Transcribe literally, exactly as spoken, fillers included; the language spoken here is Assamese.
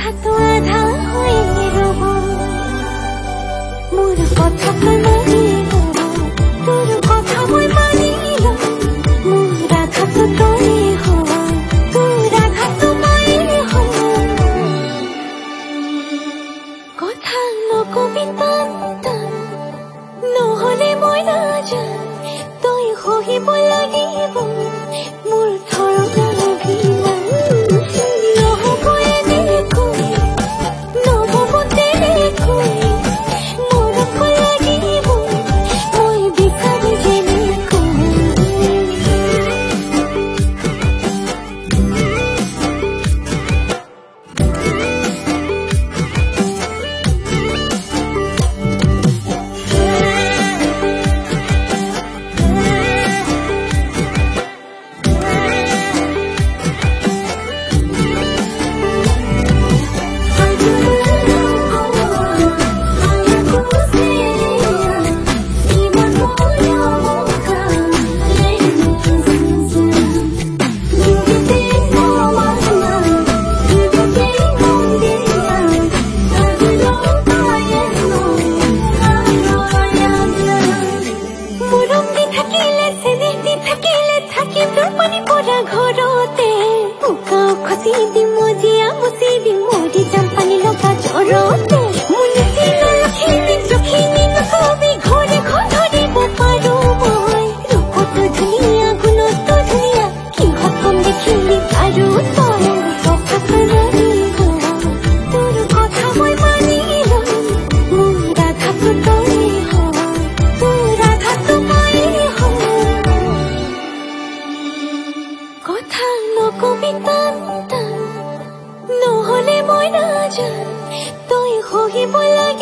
আধাটো আধা হৈ ৰব মোৰ কথা মানি তোৰ কথা মই মানি লম মোৰ আধাটো তই হ'ব তোৰ আধাটো মই হ'ব কথা নকবি টান টান নহ'লে মই নাজান তই সহিব লাগিব মোৰ ধৰণা অভিমান নহ'ব এনেকৈ নহ'ব তেনেকৈ মৰম লাগিব মই বিচাৰো যেনেকৈ কথা নকবি টান টান নহ'লে মই নাজান তই সহিব লাগিব